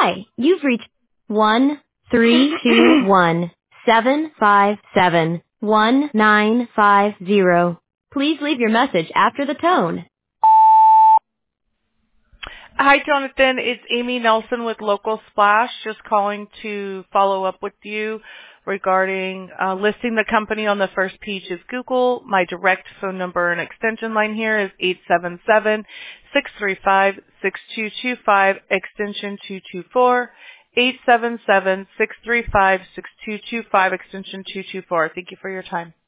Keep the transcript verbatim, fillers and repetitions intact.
Hi, you've reached one three two one seven five seven one nine five zero. Please leave your message after the tone. Hi, Jonathan. It's Amy Nelson with Local Splash, just calling to follow up with you regarding uh, listing the company on the first page of Google. My direct phone number and extension line here is eight seven seven, six three five, six two two five, extension two two four, eight seven seven, six three five, six two two five, extension two two four. Thank you for your time.